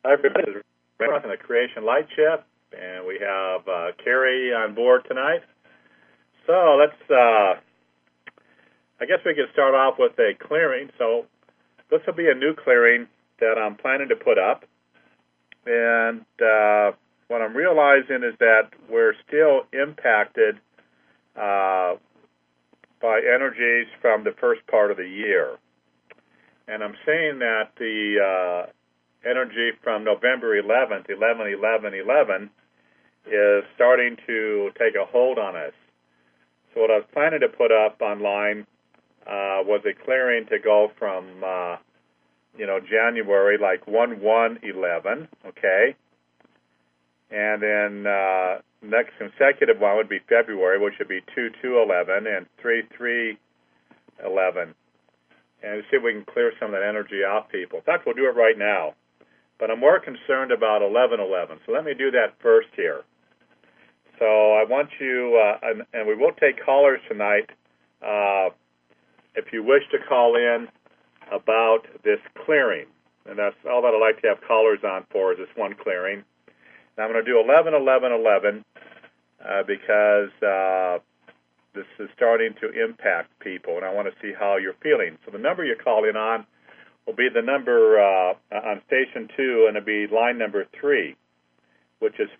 Hi, everybody. This is Rick on the Creation Light Ship, and we have Carrie on board tonight. So let's, I guess we could start off with a clearing. So this will be a new clearing that I'm planning to put up. And what I'm realizing is that we're still impacted by energies from the first part of the year. And I'm saying that the energy from November 11th, 11/11/11, is starting to take a hold on us. So what I was planning to put up online was a clearing to go from, January, like 1/1/11, okay? And then next consecutive one would be February, which would be 2/2/11 and 3/3/11. And see if we can clear some of that energy off people. In fact, we'll do it right now. But I'm more concerned about 11/11. So let me do that first here. So I want you, and we will take callers tonight. If you wish to call in about this clearing, and that's all that I'd like to have callers on for is this one clearing. Now I'm going to do 11/11/11 because this is starting to impact people, and I want to see how you're feeling. So the number you're calling on will be the number on Station 2, and it'll be line number 3, which is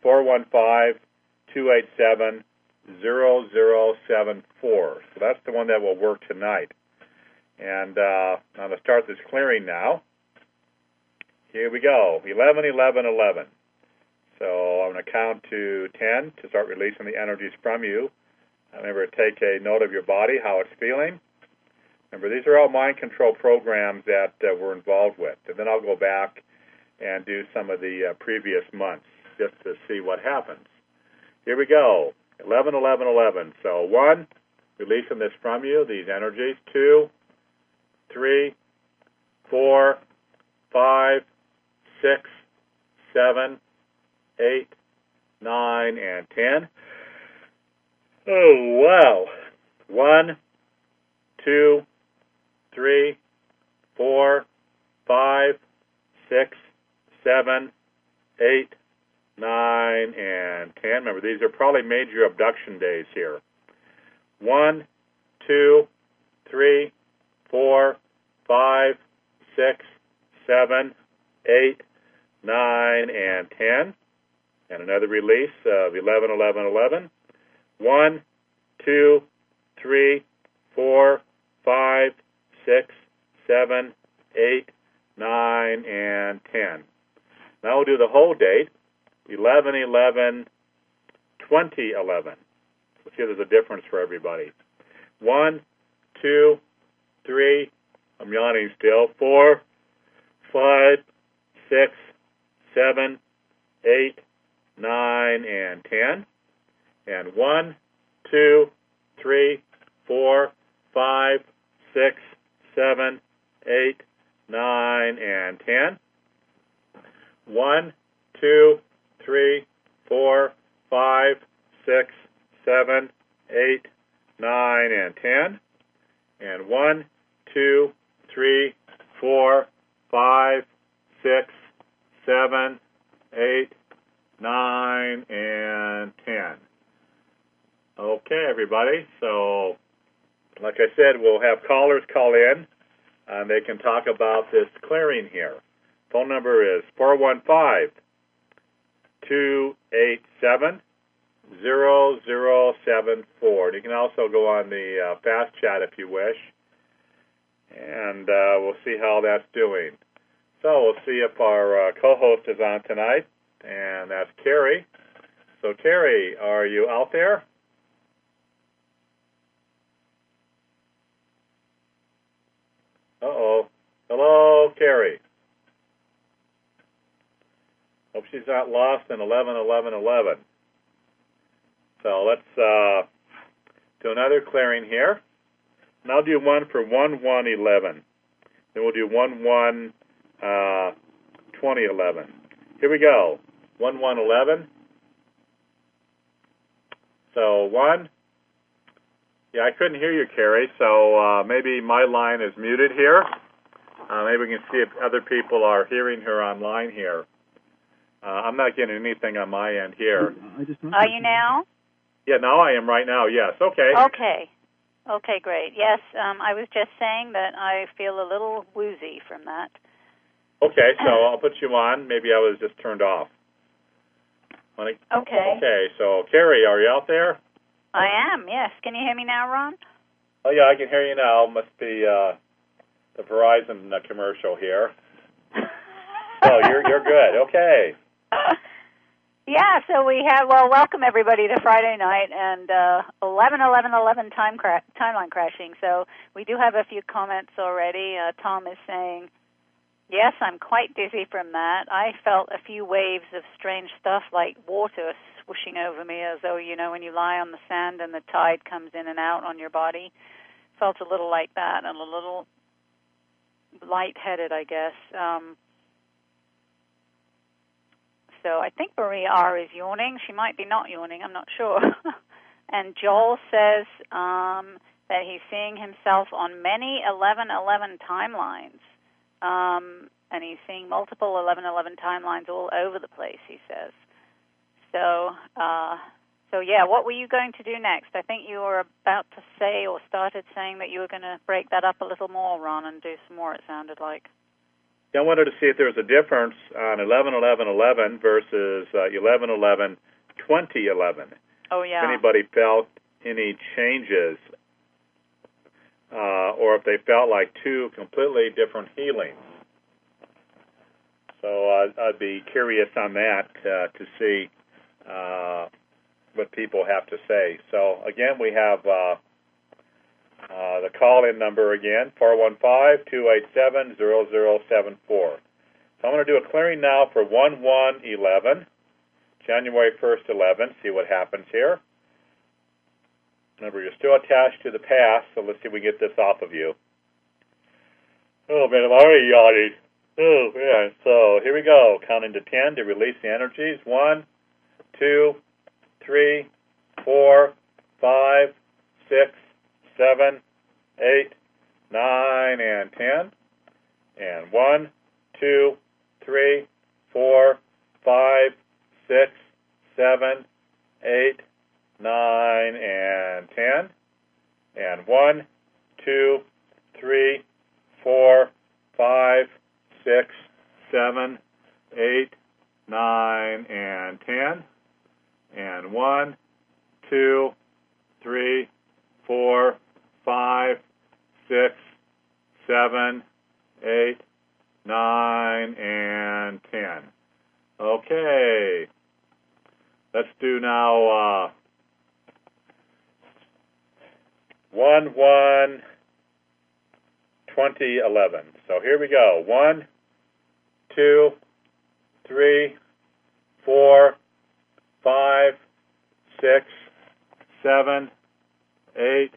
415-287-0074. So that's the one that will work tonight. And I'm going to start this clearing now. Here we go, 11/11/11. So I'm going to count to 10 to start releasing the energies from you. Remember, take a note of your body, how it's feeling. Remember, these are all mind control programs that we're involved with. And then I'll go back and do some of the previous months just to see what happens. Here we go, 11/11/11. So 1, releasing this from you, these energies. 2, 3, 4, 5, 6, 7, 8, 9, and 10. Oh, wow. 1, 2, 3, 4, 5, 6, 7, 8, 9, and 10. Remember, these are probably major abduction days here. 1, 2, 3, 4, 5, 6, 7, 8, 9, and 10. And another release of 11/11/11. 1, 2, 3, 4, 5, 6, 7, 8, 9, and 10. Now we'll do the whole date, 11/11/2011. So see, there's a difference for everybody. 1, 2, 3, I'm yawning still, 4, 5, 6, 7, 8, 9, and 10. And 1, 2, 3, 4, 5, 6, 7, 8, 9, and 10. 1, 2, 3, 4, 5, 6, 7, 8, 9, and 10. And 1, 2, 3, 4, 5, 6, 7, 8, 9, and 10. Okay, everybody. So, like I said, we'll have callers call in, and they can talk about this clearing here. Phone number is 415-287-0074. You can also go on the fast chat if you wish, and we'll see how that's doing. So we'll see if our co-host is on tonight, and that's Carrie. So, Carrie, are you out there? Uh-oh. Hello, Carrie. Hope she's not lost in 11/11/11. So let's do another clearing here. And I'll do one for 1/1/11. Then we'll do 1/1/2011. Here we go. 1/1/11. So 1. Yeah, I couldn't hear you, Carrie, so maybe my line is muted here. Maybe we can see if other people are hearing her online here. I'm not getting anything on my end here. Are you now? Yeah, now I am right now, yes. Okay. Okay, great. Yes, I was just saying that I feel a little woozy from that. Okay, so I'll put you on. Maybe I was just turned off. Okay. Okay, so Carrie, are you out there? I am, yes. Can you hear me now, Ron? Oh, yeah, I can hear you now. Must be the Verizon commercial here. So you're good. Okay. Yeah, so we have, welcome everybody to Friday night and 11/11/11 timeline crashing. So we do have a few comments already. Tom is saying, yes, I'm quite dizzy from that. I felt a few waves of strange stuff like water swooshing over me as though, when you lie on the sand and the tide comes in and out on your body. Felt a little like that and a little lightheaded, I guess. So I think Marie R. is yawning. She might be not yawning. I'm not sure. And Joel says that he's seeing himself on many 11/11 timelines. And he's seeing multiple 11/11 timelines all over the place, he says. So yeah, what were you going to do next? I think you were about to say or started saying that you were going to break that up a little more, Ron, and do some more, it sounded like. I wanted to see if there was a difference on 11/11/11 versus 11/11/2011. Oh, yeah. If anybody felt any changes, or if they felt like two completely different healings. So I'd be curious on that to see what people have to say. So, again, we have the call-in number again, 415-287-0074. So I'm going to do a clearing now for 1/1/11, January 1st, 11, see what happens here. Remember, you're still attached to the past, so let's see if we can get this off of you. Oh, man, I'm already yawning. Oh, yeah. So here we go. Counting to 10 to release the energies. 1, 2, 3, 4, 5, 6, 7, 8, 9, and 10. And 1, 2, 3, 4, 5, 6, 7, 8, 9, and 10. And 1, 2, 3, 4, 5, 6, 7, 8, 9, and 10. And 1, 2, 3, 4, 5, 6, 7, 8, 9, and 10. Okay. Let's do now 1/1/2011. So here we go. 1, 2, 3, 4, 5, 6, 7, 8,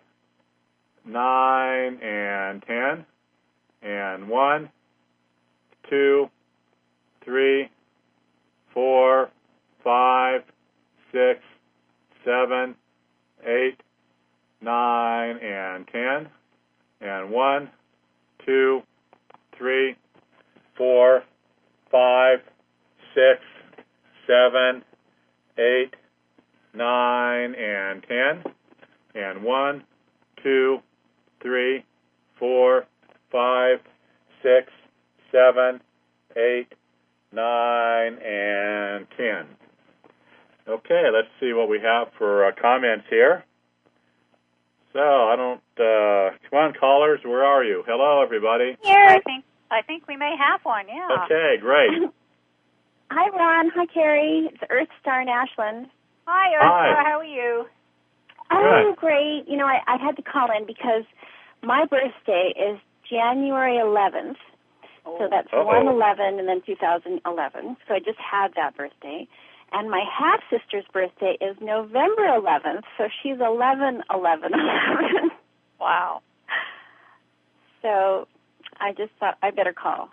9, and 10. And 1, 2, 3, 4, 5, 6, 7, 8, 9, and 10. And 1, 2, 3, 4, 5, 6, 7, 8, 9, and 10. And 1, 2, 3, 4, 5, 6, 7, 8, 9, and 10. Okay, let's see what we have for comments here. So, come on, callers, where are you? Hello, everybody. Here. I think we may have one, yeah. Okay, great. Hi, Ron. Hi, Carrie. It's Earth Star in Ashland. Hi, Earth Star. How are you? Oh, great. I had to call in because my birthday is January 11th. So that's 1/11 and then 2011. So I just had that birthday. And my half-sister's birthday is November 11th, so she's 11/11/11. Wow. So I just thought I better call.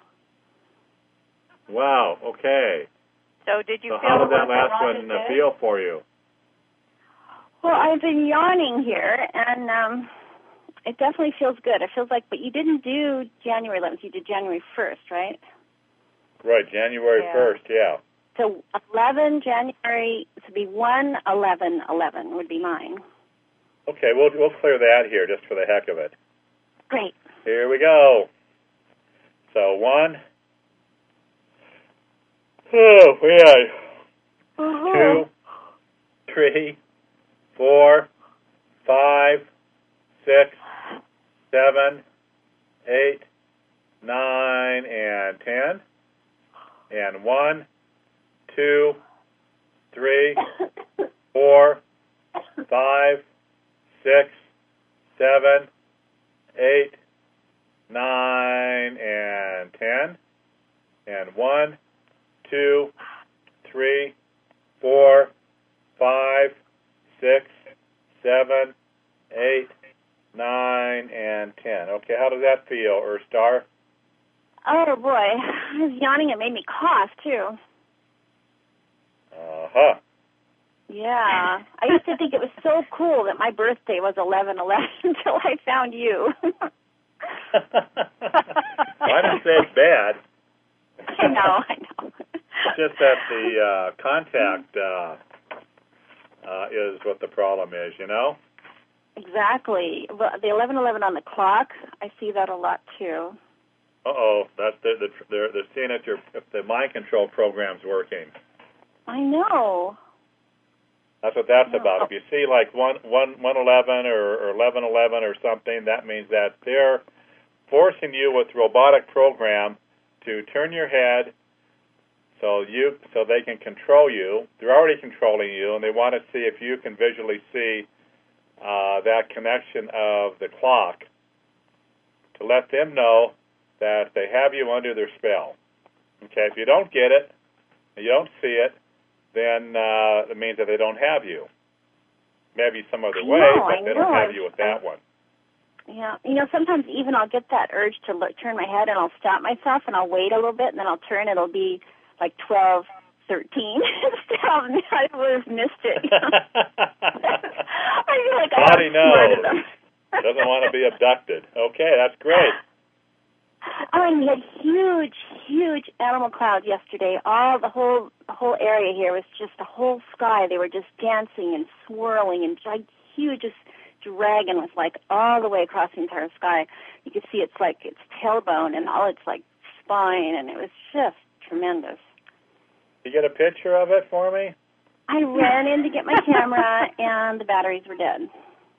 Wow, okay. So did you feel how did that last one feel for you? Well, I've been yawning here, and it definitely feels good. It feels like, but you didn't do January 11th. You did January 1st, right? Right, January 1st, yeah. So 11 January, to be 1/11/11 would be mine. Okay, we'll clear that here just for the heck of it. Great. Here we go. So 1. Oh, yeah. 2, 3, 4, 5, 6, 7, 8, 9, and 10. And 1, 2, 3, 4, 5, 6, 7, 8, 9, and 10. And 1, 2, 3, 4, 5, 6, 7, 8, 9, and 10. Okay, how does that feel, Earthstar? Oh, boy. I was yawning. It made me cough, too. Uh-huh. Yeah. I used to think it was so cool that my birthday was 11/11 until I found you. I didn't say it's bad. I know. It's just that the contact is what the problem is, you know? Exactly. Well, the 11/11 on the clock, I see that a lot, too. That's they're seeing if the mind control program's working. I know. That's what that's about. If you see like 1/11 or 11/11 or something, that means that they're forcing you with robotic program to turn your head so they can control you. They're already controlling you, and they want to see if you can visually see that connection of the clock to let them know that they have you under their spell. Okay, if you don't get it, you don't see it, then it means that they don't have you. Maybe some other way, but they don't have you with that one. Yeah, sometimes even I'll get that urge to turn my head, and I'll stop myself, and I'll wait a little bit, and then I'll turn. It'll be like 12:13 instead, and I would have missed it. I feel like Body knows. Doesn't want to be abducted. Okay, that's great. Oh, and we had huge animal clouds yesterday. The whole area here was just the whole sky. They were just dancing and swirling, and huge dragon was like all the way across the entire sky. You could see its tailbone and all its like spine, and it was just tremendous. You get a picture of it for me? I ran in to get my camera, and the batteries were dead.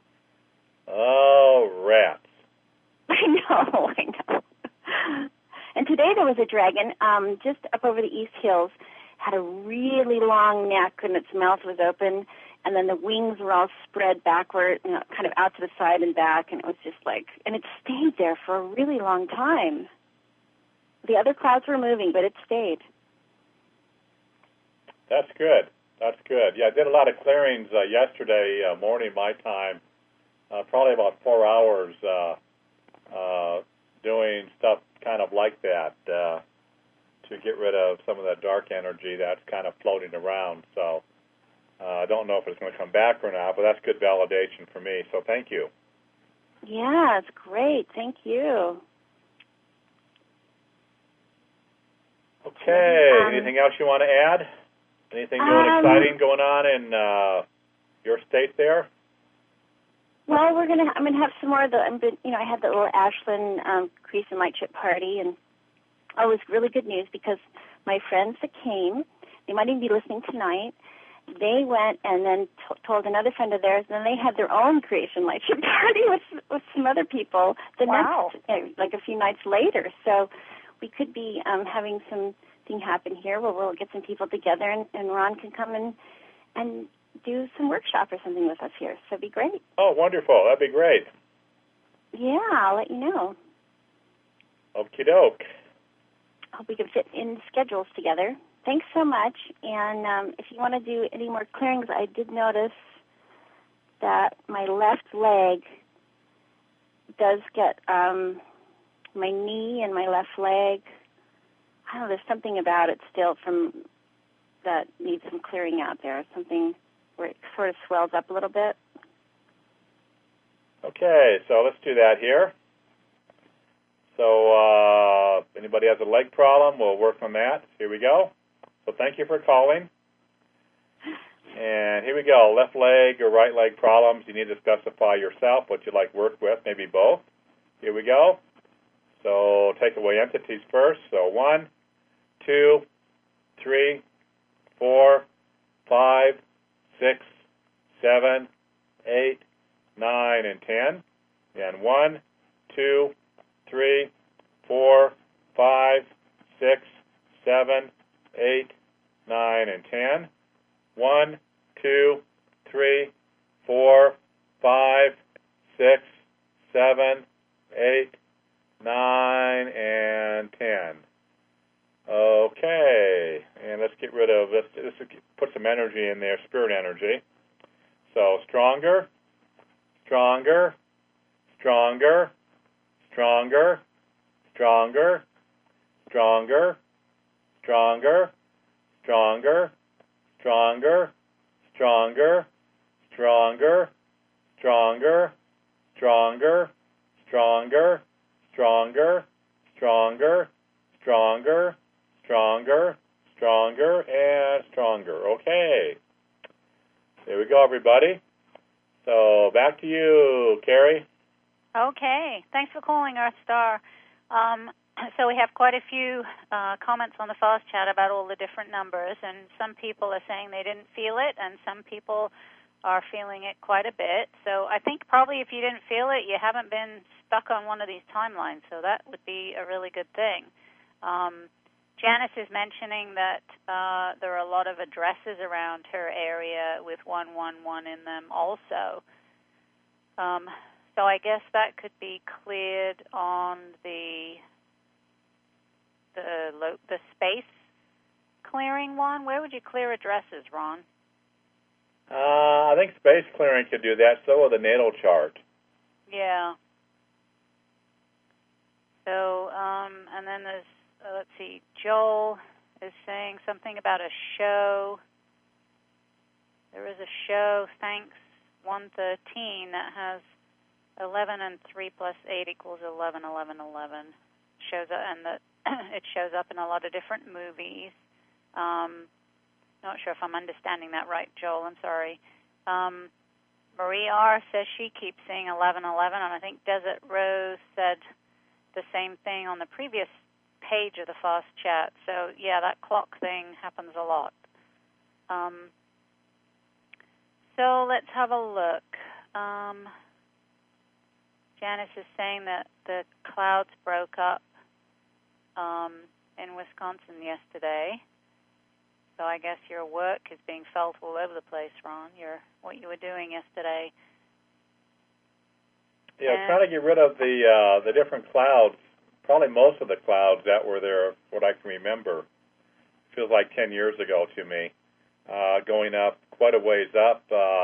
Oh, rats. I know. And today there was a dragon just up over the East Hills, had a really long neck, and its mouth was open, and then the wings were all spread backward, kind of out to the side and back, and it was just and it stayed there for a really long time. The other clouds were moving, but it stayed. That's good. That's good. Yeah, I did a lot of clearings yesterday morning, my time, probably about 4 hours doing stuff kind of like that to get rid of some of that dark energy that's kind of floating around. So I don't know if it's going to come back or not, but that's good validation for me. So thank you. Yeah, it's great. Thank you. Okay. Anything else you want to add? Anything new and exciting going on in your state there? Well, I'm gonna have some more of the. I had the little Ashland Crescent Light Chip party, and it was really good news because my friends that came, they might even be listening tonight. They went and then told another friend of theirs, and then they had their own Creation Light Chip party with some other people the next, like a few nights later. So we could be having something happen here where we'll get some people together, and Ron can come and do some workshop or something with us here. So it'd be great. Oh, wonderful. That'd be great. Yeah, I'll let you know. Okie doke. Hope we can fit in schedules together. Thanks so much. And if you want to do any more clearings, I did notice that my left leg does get my knee and my left leg. I don't know, there's something about it still that needs some clearing out there, something where it sort of swells up a little bit. Okay, so let's do that here. So if anybody has a leg problem, we'll work on that. Here we go. So thank you for calling. And here we go. Left leg or right leg problems. You need to specify yourself what you'd like work with, maybe both. Here we go. So take away entities first. So 1, 2, 3, 4, 5, 6, 7, 8, 9, and 10. And 1, 2, 3, 4, 5, 6, 7, 8, 9, and 10. 1, 2, 3, 4, 5, 6, 7, 8, 9, and 10. Okay, and let's get rid of this. Let's put some energy in there, spirit energy. So stronger, stronger, stronger, stronger, stronger, stronger, stronger, stronger, stronger, stronger, stronger, stronger, stronger, stronger, stronger, stronger, stronger, stronger, stronger, and stronger. Okay. There we go, everybody. So back to you, Carrie. Okay. Thanks for calling, Earth Star. So we have quite a few comments on the fast chat about all the different numbers, and some people are saying they didn't feel it, and some people are feeling it quite a bit. So I think probably if you didn't feel it, you haven't been stuck on one of these timelines, so that would be a really good thing. Janice is mentioning that there are a lot of addresses around her area with 111 in them also. So I guess that could be cleared on the space clearing one. Where would you clear addresses, Ron? I think space clearing could do that. So will the natal chart. Yeah. So, and then there's, let's see, Joel is saying something about a show. There is a show, Thanks 113, that has 11 and 3 plus 8 equals 11, 11, 11. Shows up, and it shows up in a lot of different movies. Not sure if I'm understanding that right, Joel. I'm sorry. Marie R. says she keeps seeing 11, 11, and I think Desert Rose said the same thing on the previous page of the fast chat. So, yeah, that clock thing happens a lot. So let's have a look. Janice is saying that the clouds broke up in Wisconsin yesterday. So I guess your work is being felt all over the place, Ron. What you were doing yesterday. Yeah, trying to get rid of the different clouds. Probably most of the clouds that were there, what I can remember, feels like 10 years ago to me. Going up quite a ways up,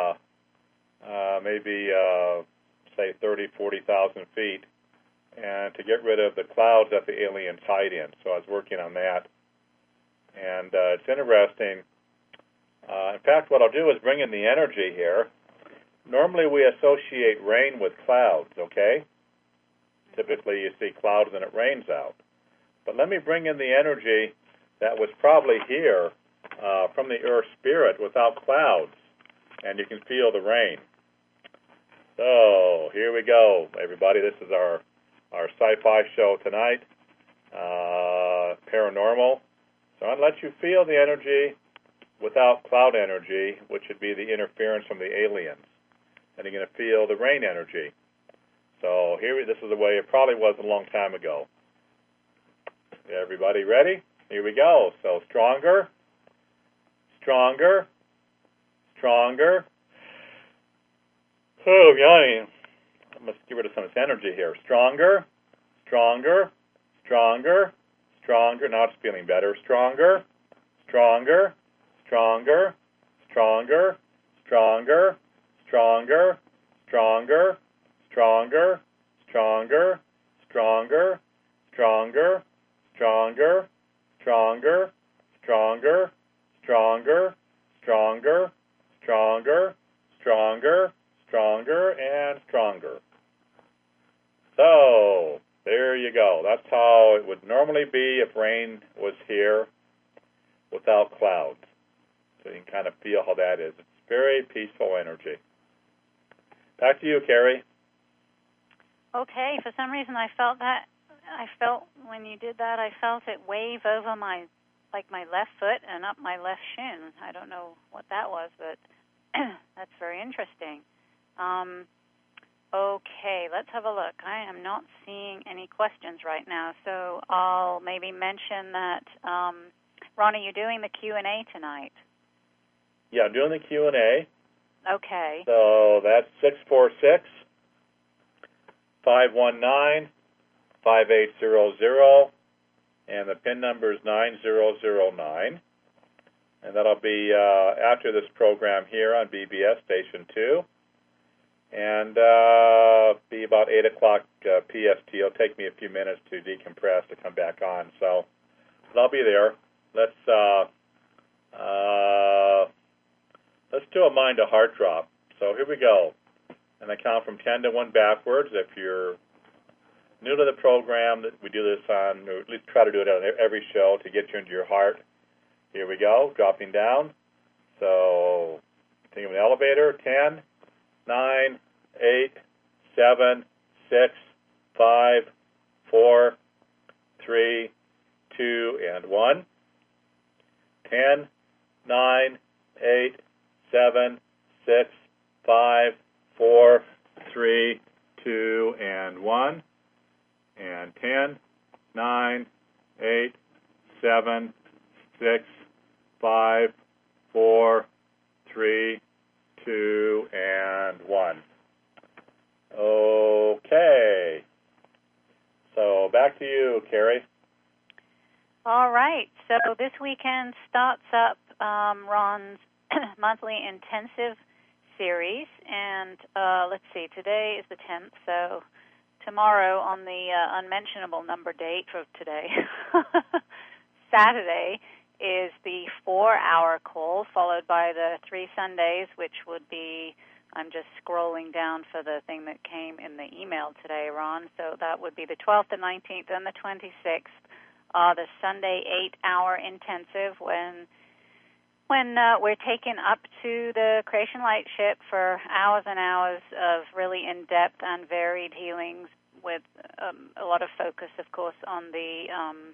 maybe say 30, 40,000 feet, and to get rid of the clouds that the aliens hide in. So I was working on that. And it's interesting. In fact, what I'll do is bring in the energy here. Normally we associate rain with clouds, okay? Typically you see clouds and it rains out. But let me bring in the energy that was probably here from the Earth Spirit without clouds, and you can feel the rain. So here we go, everybody. This is our sci-fi show tonight, paranormal. So I'll let you feel the energy without cloud energy, which would be the interference from the aliens. And you're going to feel the rain energy. So this is the way it probably was a long time ago. Everybody ready? Here we go. So stronger, stronger, stronger. Oh, yummy. I must get rid of some of this energy here. Stronger, stronger, stronger, stronger. Now it's feeling better. Stronger, stronger, stronger, stronger, stronger, stronger, stronger, stronger, stronger, stronger, stronger, stronger, stronger, stronger, stronger, stronger, stronger, stronger, stronger, and stronger. So, there you go. That's how it would normally be if rain was here. without clouds. So you can kind of feel how that is. It's very peaceful energy. Back to you, Carrie. Okay. For some reason, I felt when you did that, I felt it wave over my left foot and up my left shin. I don't know what that was, but that's very interesting. Okay, let's have a look. I am not seeing any questions right now, so I'll maybe mention that, Ron, are you doing the Q&A tonight? Yeah, I'm doing the Q&A. Okay. So that's 646-519-5800, and the PIN number is 9009. And that'll be after this program here on BBS Station 2. And be about 8 o'clock PST. It'll take me a few minutes to decompress to come back on. So but I'll be there. Let's do a mind to heart drop. So here we go. And I count from 10 to 1 backwards. If you're new to the program, we do this on, or at least try to do it on every show to get you into your heart. Here we go, dropping down. So think of an elevator. 10, 9, 8, 7, 6, 5, 4, 3, 2, and 1. 10, 9, 8, 7, 6, 5, 4, 3, 2, and 1. And 10, 9, 8, 7, 6, 5, 4, 3, 2, and 1. Okay. So back to you, Carrie. All right. So this weekend starts up Ron's monthly intensive series. And let's see, today is the 10th, so tomorrow on the unmentionable number date of today, Saturday, is the 4-hour call, followed by the 3 Sundays, which would be, I'm just scrolling down for the thing that came in the email today, Ron. So that would be the 12th, the 19th, and the 26th, the Sunday 8-hour intensive when we're taken up to the Creation Light Ship for hours and hours of really in-depth and varied healings with a lot of focus, of course, on the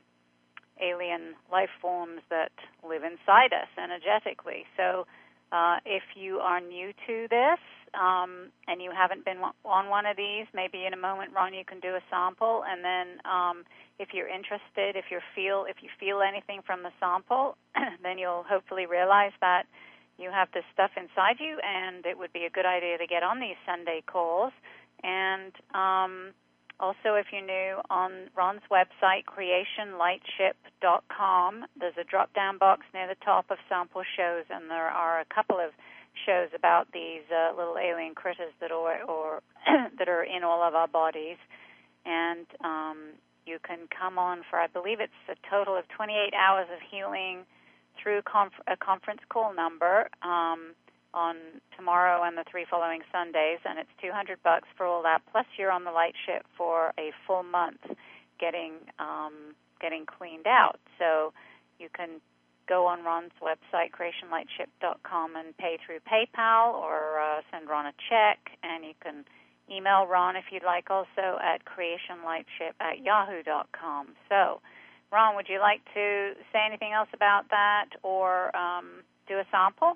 alien life forms that live inside us energetically. So if you are new to this and you haven't been on one of these, maybe in a moment, Ron, you can do a sample, and then if you're interested, if you feel anything from the sample, then you'll hopefully realize that you have this stuff inside you, and it would be a good idea to get on these Sunday calls. And also, if you're new, on Ron's website, creationlightship.com, there's a drop-down box near the top of sample shows, and there are a couple of shows about these little alien critters that are that are in all of our bodies. And you can come on for, I believe it's a total of 28 hours of healing through a conference call number on tomorrow and the 3 following Sundays, and it's $200 for all that. Plus, you're on the light ship for a full month, getting cleaned out. So you can go on Ron's website, creationlightship.com, and pay through PayPal or send Ron a check, and you can email Ron if you'd like also at creationlightship@yahoo.com. So, Ron, would you like to say anything else about that or do a sample?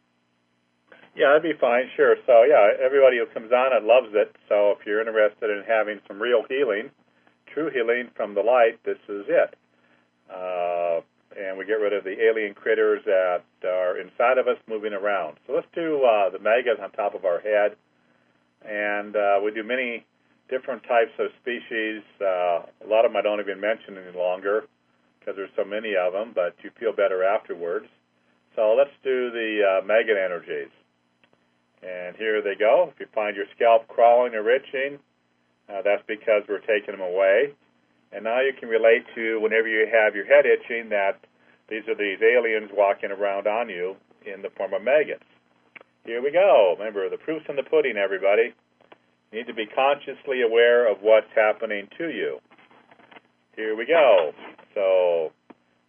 Yeah, that'd be fine, sure. So, yeah, everybody who comes on it loves it. So if you're interested in having some real healing, true healing from the light, this is it. And we get rid of the alien critters that are inside of us moving around. So let's do the megas on top of our head. And we do many different types of species. A lot of them I don't even mention any longer because there's so many of them, but you feel better afterwards. So let's do the maggot energies. And here they go. If you find your scalp crawling or itching, that's because we're taking them away. And now you can relate to whenever you have your head itching that these are these aliens walking around on you in the form of maggots. Here we go. Remember, the proof's in the pudding, everybody. You need to be consciously aware of what's happening to you. Here we go. So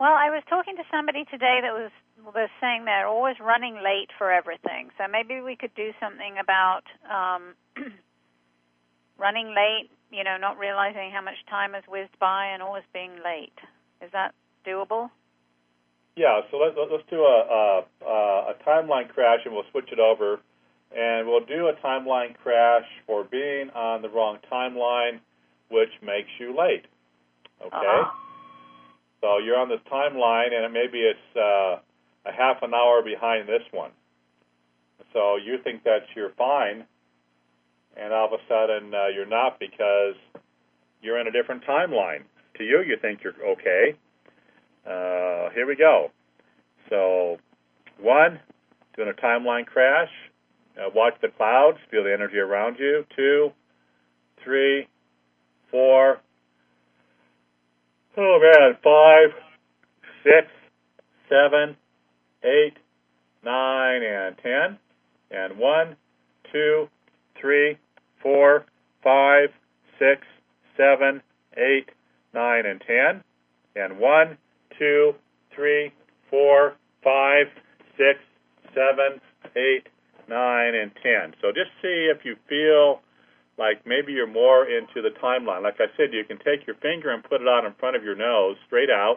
Well, I was talking to somebody today that was saying they're always running late for everything. So maybe we could do something about running late, not realizing how much time has whizzed by and always being late. Is that doable? Yeah, so let's do a timeline crash, and we'll switch it over. And we'll do a timeline crash for being on the wrong timeline, which makes you late. Okay? Uh-huh. So you're on this timeline, and maybe it's a half an hour behind this one. So you think that you're fine, and all of a sudden you're not because you're in a different timeline. To you, you think you're okay. Here we go. So, 1, doing a timeline crash. Watch the clouds, feel the energy around you. 2, 3, 4. Oh man, 5, 6, 7, 8, 9, and 10. And 1, 2, 3, 4, 5, 6, 7, 8, 9, and 10. And 1, 2, 3, 4, 5, 6, 7, 8, 9, and 10. So just see if you feel like maybe you're more into the timeline. Like I said, you can take your finger and put it out in front of your nose, straight out.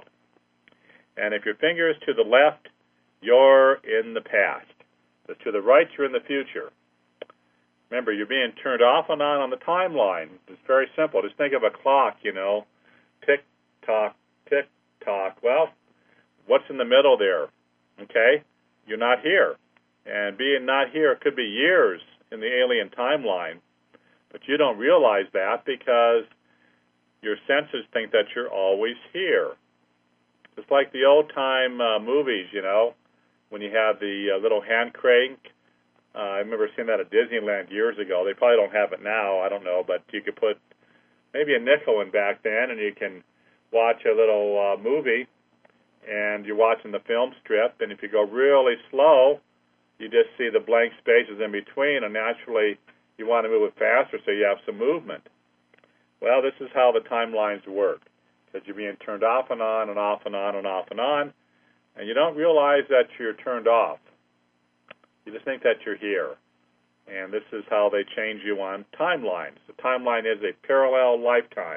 And if your finger is to the left, you're in the past. If to the right, you're in the future. Remember, you're being turned off and on the timeline. It's very simple. Just think of a clock, tick, tock, tick, tock. Well, what's in the middle there? Okay? You're not here. And being not here could be years in the alien timeline. But you don't realize that because your senses think that you're always here. It's like the old-time movies, when you have the little hand crank. I remember seeing that at Disneyland years ago. They probably don't have it now, I don't know, but you could put maybe a nickel in back then, and you can watch a little movie, and you're watching the film strip, and if you go really slow, you just see the blank spaces in between, and naturally you want to move it faster so you have some movement. Well, this is how the timelines work, because you're being turned off and on and off and on and off and on, and you don't realize that you're turned off. You just think that you're here. And this is how they change you on timelines. The timeline is a parallel lifetime.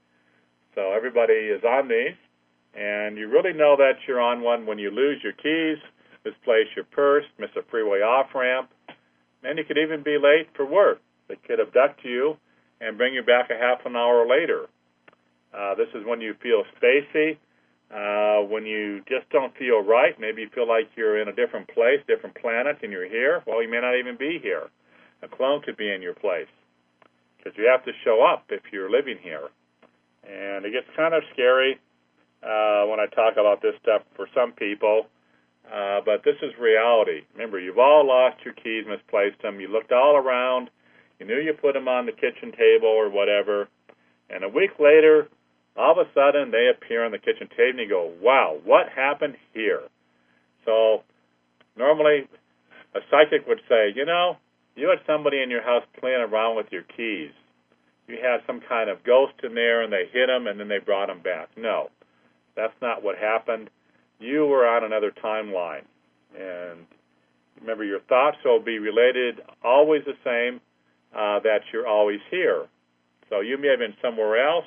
So everybody is on these, and you really know that you're on one when you lose your keys, misplace your purse, miss a freeway off-ramp, and you could even be late for work. They could abduct you and bring you back a half an hour later. This is when you feel spacey, when you just don't feel right. Maybe you feel like you're in a different place, different planet, and you're here. Well, you may not even be here. A clone could be in your place because you have to show up if you're living here. And it gets kind of scary when I talk about this stuff for some people, but this is reality. Remember, you've all lost your keys, misplaced them. You looked all around. You knew you put them on the kitchen table or whatever. And a week later, all of a sudden, they appear on the kitchen table, and you go, wow, what happened here? So normally, a psychic would say, you had somebody in your house playing around with your keys. You had some kind of ghost in there, and they hit them, and then they brought them back. No, that's not what happened. You were on another timeline. And remember, your thoughts will be related, always the same, that you're always here. So you may have been somewhere else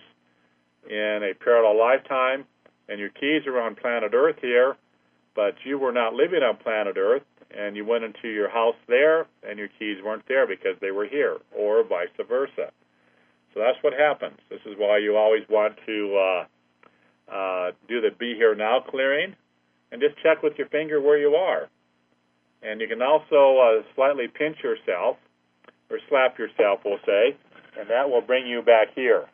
in a parallel lifetime, and your keys are on planet Earth here, but you were not living on planet Earth, and you went into your house there, and your keys weren't there because they were here, or vice versa. So that's what happens. This is why you always want to do the Be Here Now clearing, and just check with your finger where you are. And you can also slightly pinch yourself, or slap yourself, we'll say, and that will bring you back here.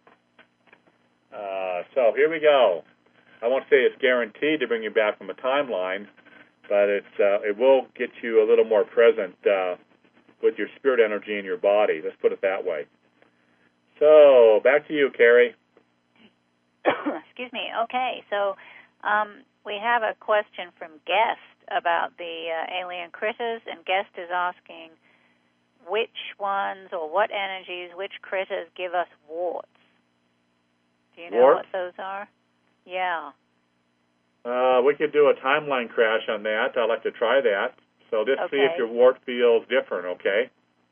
So here we go. I won't say it's guaranteed to bring you back from a timeline, but it will get you a little more present with your spirit energy in your body. Let's put it that way. So back to you, Carrie. Excuse me. Okay, so we have a question from Guest about the alien critters, and Guest is asking which ones or what energies, which critters give us warts. Do you know warts? What those are? Yeah. We could do a timeline crash on that. I'd like to try that. So just see if your wart feels different, okay?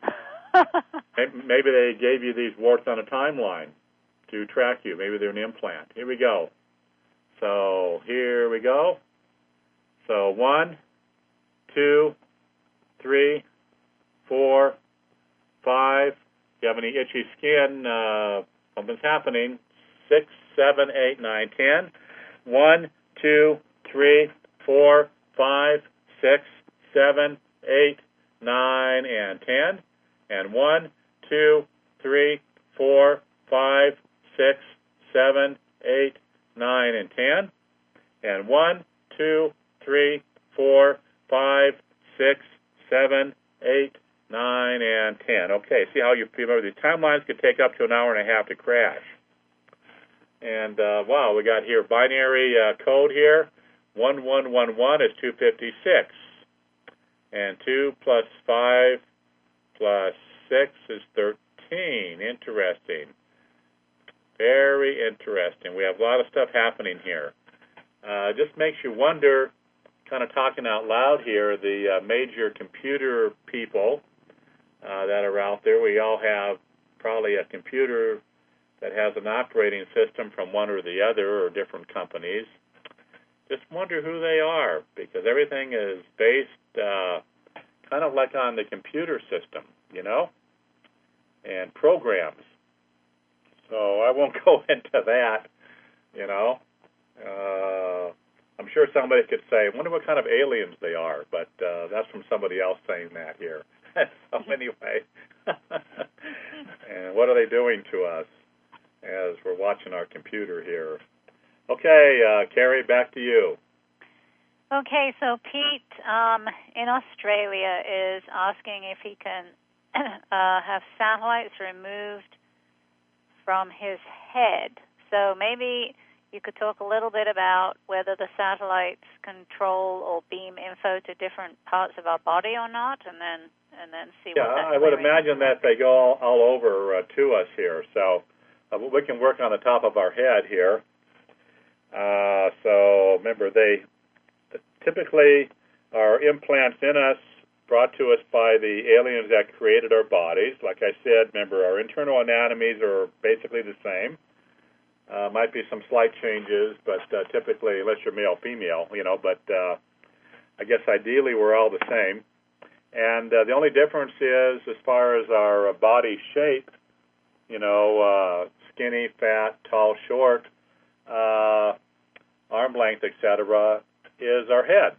Maybe they gave you these warts on a timeline to track you. Maybe they're an implant. Here we go. So here we go. So 1, 2, 3, 4, 5. If you have any itchy skin, something's happening. 6, 7, 8, 9, 10. 1, 2, 3, 4, 5, 6, 7, 8, 9, and 10. And 1, 2, 3, 4, 5, 6, 7, 8, 9, and 10. And 1, 2, 3, 4, 5, 6, 7, 8, 9, and 10. Okay, see how you feel. Remember, these timelines could take up to an hour and a half to crash. And, wow, we got here binary code here. 1111 is 256. And 2 plus 5 plus 6 is 13. Interesting. Very interesting. We have a lot of stuff happening here. Just makes you wonder, kind of talking out loud here, the major computer people that are out there. We all have probably a computer that has an operating system from one or the other or different companies. Just wonder who they are, because everything is based kind of like on the computer system, you know, and programs. So I won't go into that, you know. I'm sure somebody could say, I wonder what kind of aliens they are, but that's from somebody else saying that here. So anyway, and what are they doing to us as we're watching our computer here? Okay, Carrie, back to you. Okay, so Pete in Australia is asking if he can have satellites removed from his head. So maybe you could talk a little bit about whether the satellites control or beam info to different parts of our body or not, and then see what that's I would imagine that they go all over to us here. So we can work on the top of our head here. So remember, they typically are implants in us brought to us by the aliens that created our bodies. Like I said, remember, our internal anatomies are basically the same. Might be some slight changes, but typically, unless you're male, female, you know, but I guess ideally we're all the same. And the only difference is as far as our body shape, you know, skinny, fat, tall, short, arm length, etc., is our heads.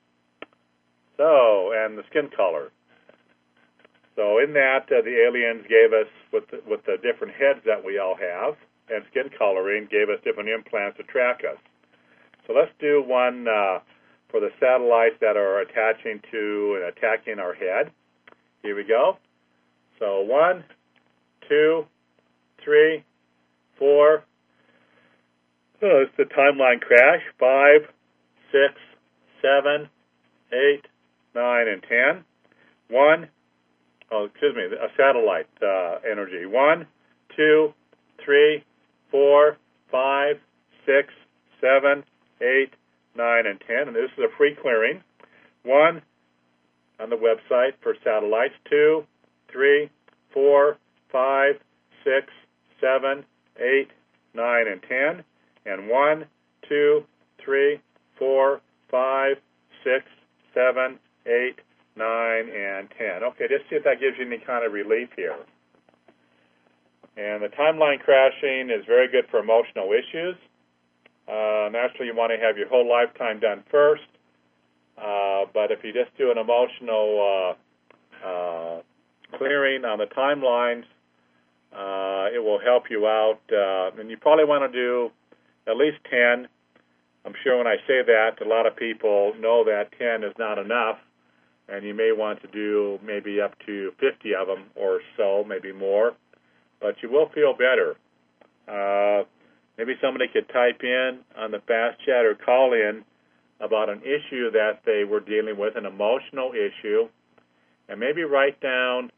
So, and the skin color. So in that, the aliens gave us, with the different heads that we all have, and skin coloring, gave us different implants to track us. So let's do one for the satellites that are attaching to and attacking our head. Here we go. So 1, 2, 3, 4. Oh, it's the timeline crash. 5, 6, 7, 8, 9, and 10. 1. A satellite energy. 1, 2, 3, 4, 5, 6, 7, 8, 9, and 10. And this is a free clearing. 1 on the website for satellites. 2, 3, 4, 5, 6, 7, 8, 9, and 10. And 1, 2, 3, 4, 5, 6, 7, 8, 9, and 10. Okay, just see if that gives you any kind of relief here. And the timeline crashing is very good for emotional issues. Naturally, you want to have your whole lifetime done first. But if you just do an emotional clearing on the timelines, it will help you out. And you probably want to do at least 10. I'm sure when I say that, a lot of people know that 10 is not enough, and you may want to do maybe up to 50 of them or so, maybe more. But you will feel better. Maybe somebody could type in on the Fast Chat or call in about an issue that they were dealing with, an emotional issue, and maybe write down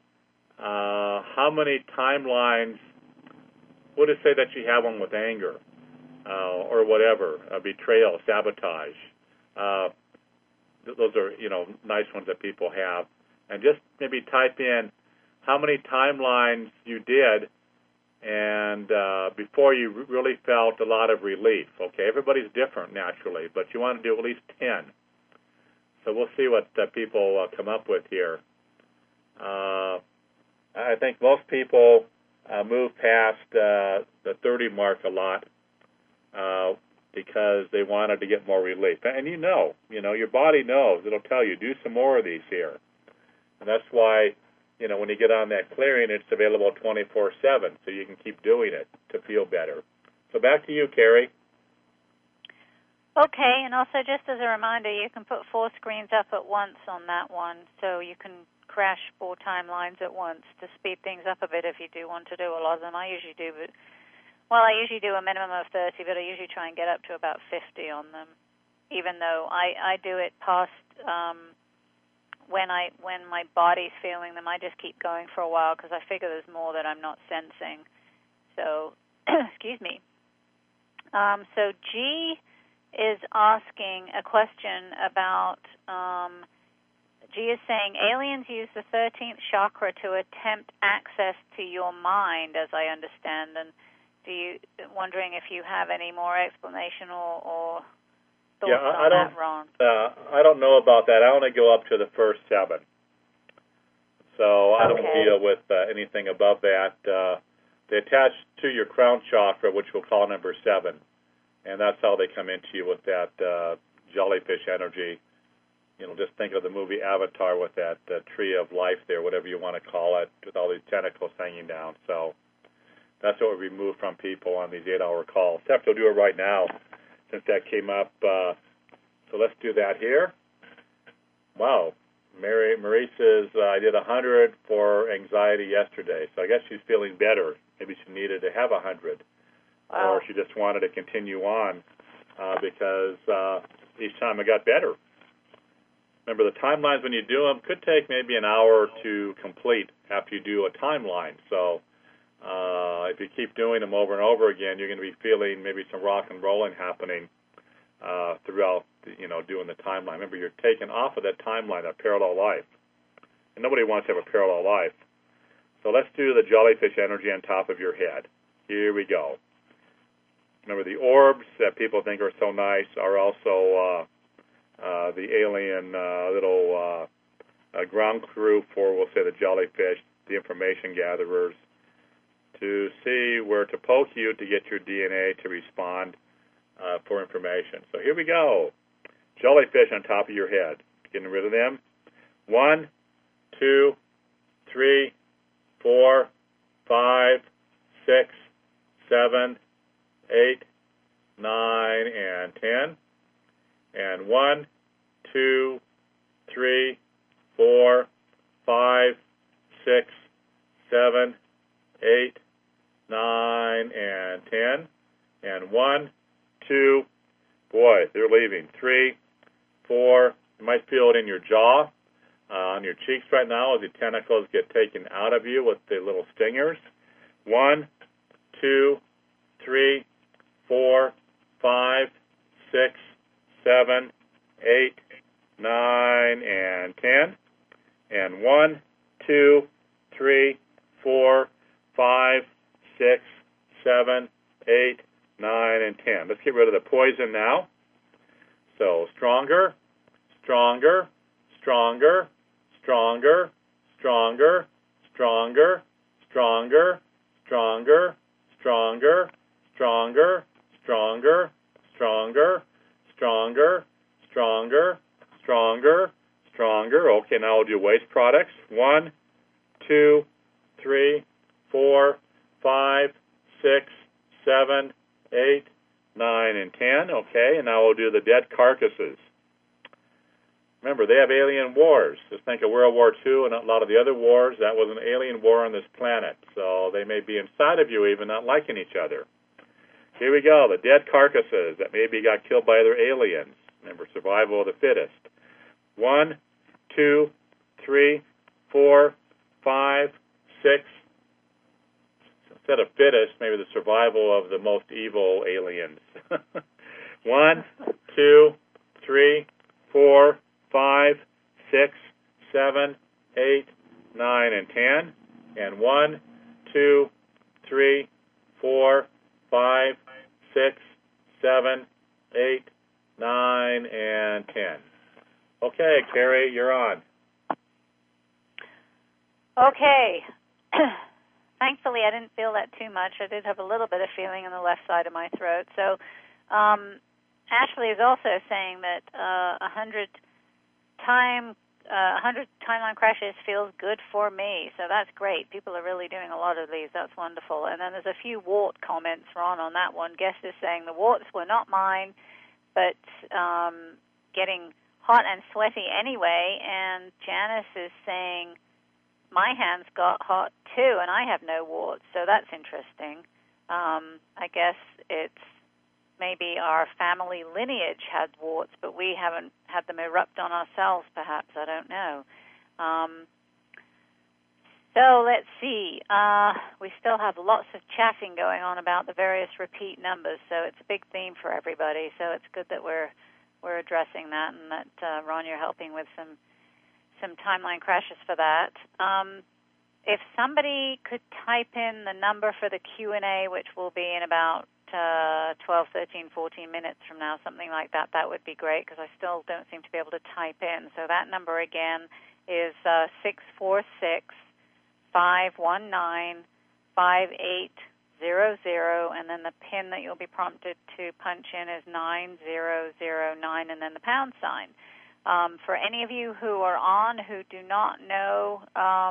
how many timelines. Would it say that you have one with anger? or whatever, betrayal, sabotage. Those are, nice ones that people have. And just maybe type in how many timelines you did and before you really felt a lot of relief. Okay, everybody's different naturally, but you want to do at least 10. So we'll see what people come up with here. I think most people move past the 30 mark a lot because they wanted to get more relief. And your body knows. It'll tell you, do some more of these here. And that's why, when you get on that clearing, it's available 24/7, so you can keep doing it to feel better. So back to you, Carrie. Okay, and also just as a reminder, you can put 4 screens up at once on that one, so you can crash 4 timelines at once to speed things up a bit if you do want to do a lot of them. I usually do a minimum of 30, but I usually try and get up to about 50 on them, even though I do it past when my body's feeling them. I just keep going for a while because I figure there's more that I'm not sensing. So, excuse me. So G is asking a question about, G is saying, aliens use the 13th chakra to attempt access to your mind, as I understand, and wondering if you have any more explanation or thoughts on that, Ron? I don't know about that. I only go up to the first 7. So I don't deal with anything above that. They attach to your crown chakra, which we'll call number 7. And that's how they come into you with that jellyfish energy. Just think of the movie Avatar with that tree of life there, whatever you want to call it, with all these tentacles hanging down. So that's what we remove from people on these 8-hour calls. Except we'll do it right now since that came up. So let's do that here. Wow. Marie says, I did 100 for anxiety yesterday. So I guess she's feeling better. Maybe she needed to have 100. Wow. Or she just wanted to continue on because each time it got better. Remember, the timelines, when you do them, could take maybe an hour to complete after you do a timeline. So if you keep doing them over and over again, you're going to be feeling maybe some rock and rolling happening throughout, doing the timeline. Remember, you're taken off of that timeline, that parallel life. And nobody wants to have a parallel life. So let's do the jellyfish energy on top of your head. Here we go. Remember, the orbs that people think are so nice are also the alien little ground crew for, we'll say, the jellyfish, the information gatherers, to see where to poke you to get your DNA to respond for information. So here we go. Jellyfish on top of your head. Getting rid of them. 1, 2, 3, 4, 5, 6, 7, 8, 9, and 10. And 1, 2, 3, 4, 5, 6, 7, 8, 9, and 10. And 1, 2, boy, they're leaving. 3, 4, you might feel it in your jaw, on your cheeks right now as the tentacles get taken out of you with the little stingers. 1, 2, 3, 4, 5, 6, 7, 8, 9, and 10. And 1, 2, 3, 4, 5, 6, 7, 8, 9, and 10. Let's get rid of the poison now. So stronger, stronger, stronger, stronger, stronger, stronger, stronger, stronger, stronger, stronger, stronger, stronger, stronger, stronger, stronger, stronger. Okay, now we'll do waste products. 1, 2, 3, 4, 5, 6, 7, 8, 9, and 10. Okay, and now we'll do the dead carcasses. Remember, they have alien wars. Just think of World War II and a lot of the other wars. That was an alien war on this planet. So they may be inside of you even, not liking each other. Here we go, the dead carcasses that maybe got killed by other aliens. Remember, survival of the fittest. 1, 2, 3, 4, 5, 6, instead of fittest, maybe the survival of the most evil aliens. 1, 2, 3, 4, 5, 6, 7, 8, 9, and 10. And 1, 2, 3, 4, 5, 6, 7, 8, 9, and 10. Okay, Carrie, you're on. Okay. Thankfully, I didn't feel that too much. I did have a little bit of feeling on the left side of my throat. So Ashley is also saying that 100 timeline crashes feels good for me. So that's great. People are really doing a lot of these. That's wonderful. And then there's a few wart comments, Ron, on that one. Guest is saying the warts were not mine, but getting hot and sweaty anyway. And Janice is saying, my hands got hot too, and I have no warts, so that's interesting. I guess it's maybe our family lineage had warts, but we haven't had them erupt on ourselves, perhaps. I don't know. So let's see. We still have lots of chatting going on about the various repeat numbers, so it's a big theme for everybody. So it's good that we're addressing that, and that Ron, you're helping with some timeline crashes for that. If somebody could type in the number for the Q&A, which will be in about 12, 13, 14 minutes from now, something like that, that would be great, because I still don't seem to be able to type in. So that number again is 646-519-5800, and then the PIN that you'll be prompted to punch in is 9009, and then the pound sign. For any of you who are on who do not know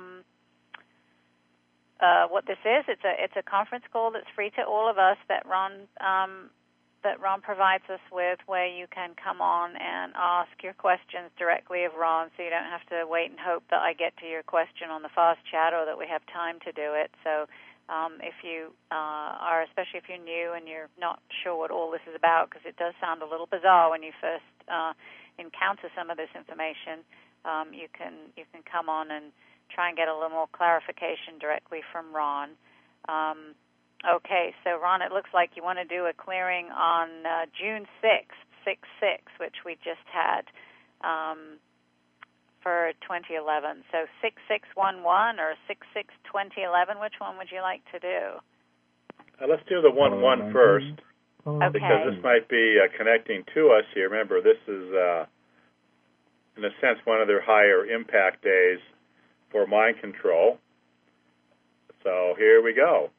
what this is, it's a conference call that's free to all of us that Ron provides us with, where you can come on and ask your questions directly of Ron, so you don't have to wait and hope that I get to your question on the fast chat or that we have time to do it. So if you are, especially if you're new and you're not sure what all this is about, because it does sound a little bizarre when you first encounter some of this information, you can come on and try and get a little more clarification directly from Ron. Okay, so Ron, it looks like you want to do a clearing on June 6th, 6/6, which we just had for 2011. So 6611 or 66-2011, which one would you like to do? Let's do the 1/1 first. Okay. Because this might be connecting to us here. Remember, this is, in a sense, one of their higher impact days for mind control. So here we go.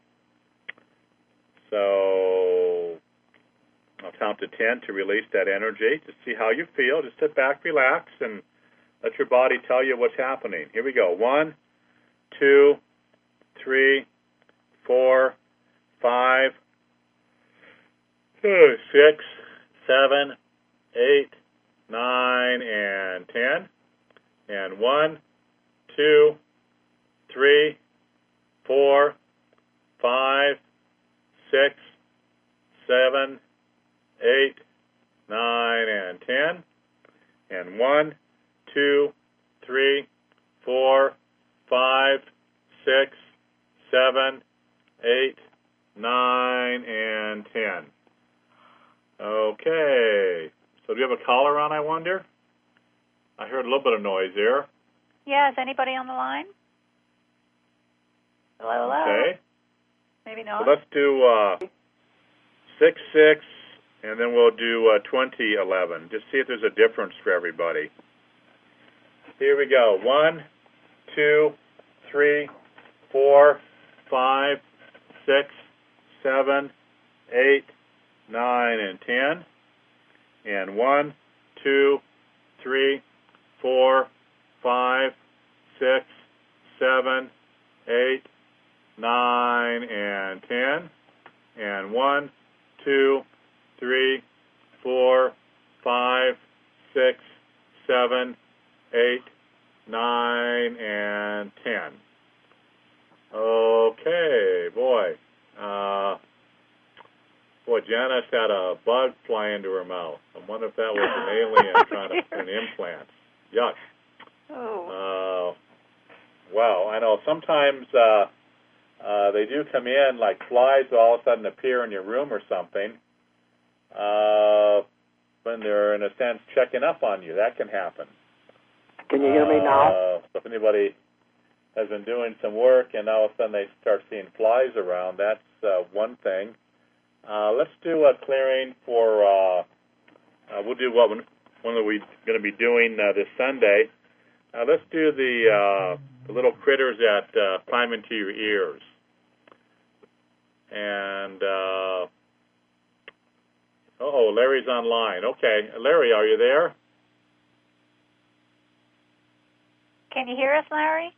So I'll count to 10 to release that energy. Just see how you feel. Just sit back, relax, and let your body tell you what's happening. Here we go. 1, 2, 3, 4, 5, 6, 7, 8, 9, and 10. And 1, 2, 3, 4, 5, 6, 7, 8, 9, and 10. And 1, 2, 3, 4, 5, 6, 7, 8, 9, and 10. Okay. So do you have a caller on, I wonder? I heard a little bit of noise there. Yeah, is anybody on the line? Hello, hello. Okay. Maybe not. So let's do 6/6, and then we'll do 2011. Just see if there's a difference for everybody. Here we go. 1, 2, 3, 4, 5, 6, 7, 8, 9, and 10. And 1, 2, 3, 4, 5, 6, 7, 8, 9, and 10. And 1, 2, 3, 4, 5, 6, 7, 8, 9, and 10. Okay, boy. Janice had a bug fly into her mouth. I wonder if that was an alien trying to put an implant. Yuck. Oh. Well, I know sometimes they do come in like flies all of a sudden appear in your room or something when they're, in a sense, checking up on you. That can happen. Can you hear me now? So if anybody has been doing some work and all of a sudden they start seeing flies around, that's one thing. Let's do a clearing for, we'll do one that we're going to be doing this Sunday. Let's do the little critters that climb into your ears. And, Larry's online. Okay, Larry, are you there? Can you hear us, Larry?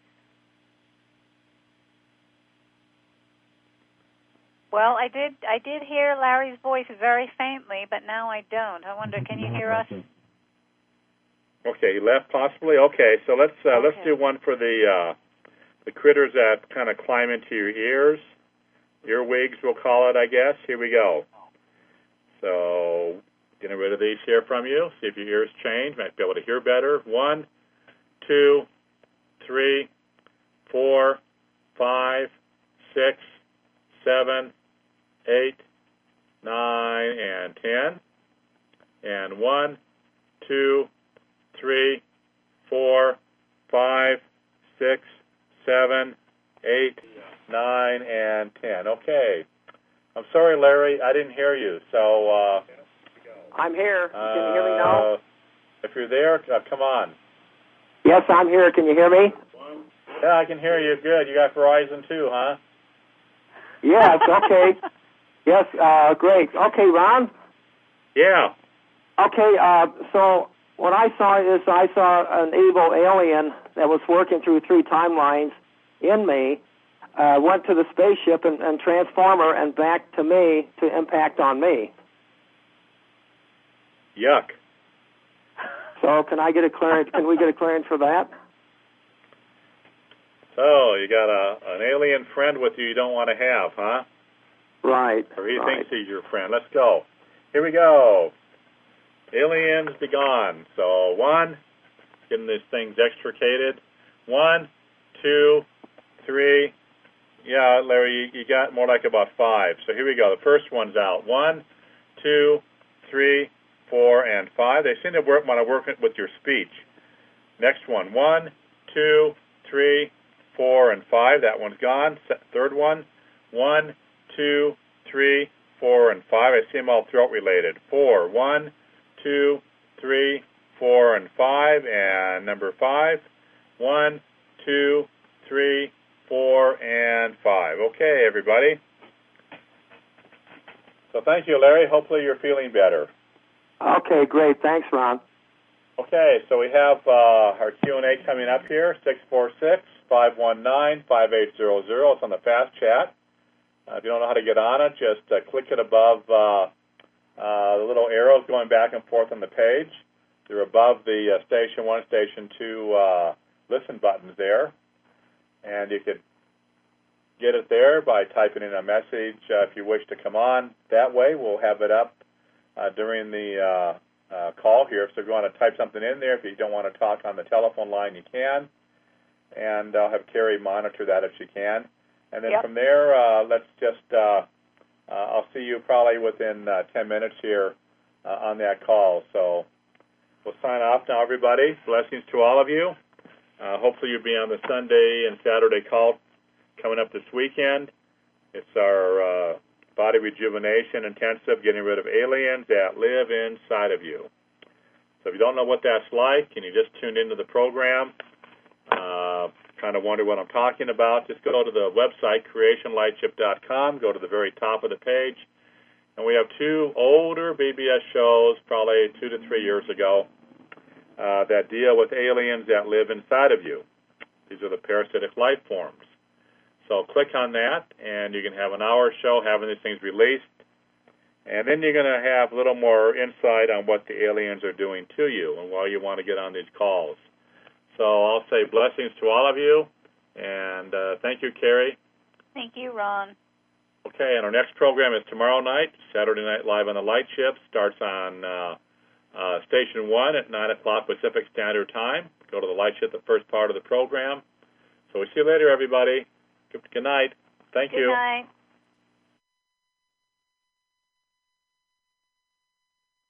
Well, I did hear Larry's voice very faintly, but now I don't. I wonder, can you hear us? Okay, he left possibly. Okay, so let's do one for the critters that kind of climb into your ears, earwigs, we'll call it, I guess. Here we go. So, getting rid of these here from you. See if your ears change. Might be able to hear better. 1, 2, 3, 4, 5, 6, 7, 8, 9, and 10. And 1, 2, 3, 4, 5, 6, 7, 8, 9, and 10. Okay. I'm sorry, Larry, I didn't hear you. So I'm here. Can you hear me now? If you're there, come on. Yes, I'm here. Can you hear me? Yeah, I can hear you. Good. You got Verizon too, huh? Yes. Okay. Yes. Great. Okay, Ron. Yeah. Okay. So what I saw an evil alien that was working through 3 timelines in me. Went to the spaceship and transformer and back to me to impact on me. Yuck. So can I get a clearance? Can we get a clearance for that? So you got an alien friend with you don't want to have, huh? Right. Or he thinks he's your friend. Let's go. Here we go. Aliens be gone. So 1, getting these things extricated. 1, 2, 3. Yeah, Larry, you got more like about 5. So here we go. The first one's out. 1, 2, 3, 4, and 5. They seem to want to work with your speech. Next one. 1, 2, 3, 4, and 5. That one's gone. Third one. 1, 2, 3, 4, and 5. I see them all throat related. 4. 1, 2, 3, 4, and 5. And number 5. 1, 2, 3, 4, and 5. Okay, everybody. So thank you, Larry. Hopefully you're feeling better. Okay, great. Thanks, Ron. Okay, so we have our Q&A coming up here, 646-519-5800. It's on the fast chat. If you don't know how to get on it, just click it above the little arrows going back and forth on the page. They're above the Station 1, Station 2 listen buttons there. And you could get it there by typing in a message if you wish to come on. That way, we'll have it up during the call here. So if you want to type something in there, if you don't want to talk on the telephone line, you can. And I'll have Carrie monitor that if she can. And then from there, let's just, I'll see you probably within 10 minutes here on that call. So we'll sign off now, everybody. Blessings to all of you. Hopefully you'll be on the Sunday and Saturday call coming up this weekend. It's our body rejuvenation intensive, getting rid of aliens that live inside of you. So if you don't know what that's like and you just tuned into the program, kind of wonder what I'm talking about, just go to the website, creationlightship.com, go to the very top of the page, and we have 2 older BBS shows, probably 2 to 3 years ago, that deal with aliens that live inside of you. These are the parasitic life forms. So click on that, and you can have an hour show having these things released. And then you're going to have a little more insight on what the aliens are doing to you and why you want to get on these calls. So I'll say blessings to all of you, and thank you, Carrie. Thank you, Ron. Okay, and our next program is tomorrow night, Saturday Night Live on the Light Ship. Starts on Station 1 at 9 o'clock Pacific Standard Time. Go to the Light Ship, the first part of the program. So we'll see you later, everybody. Good night. Thank Good you. Night.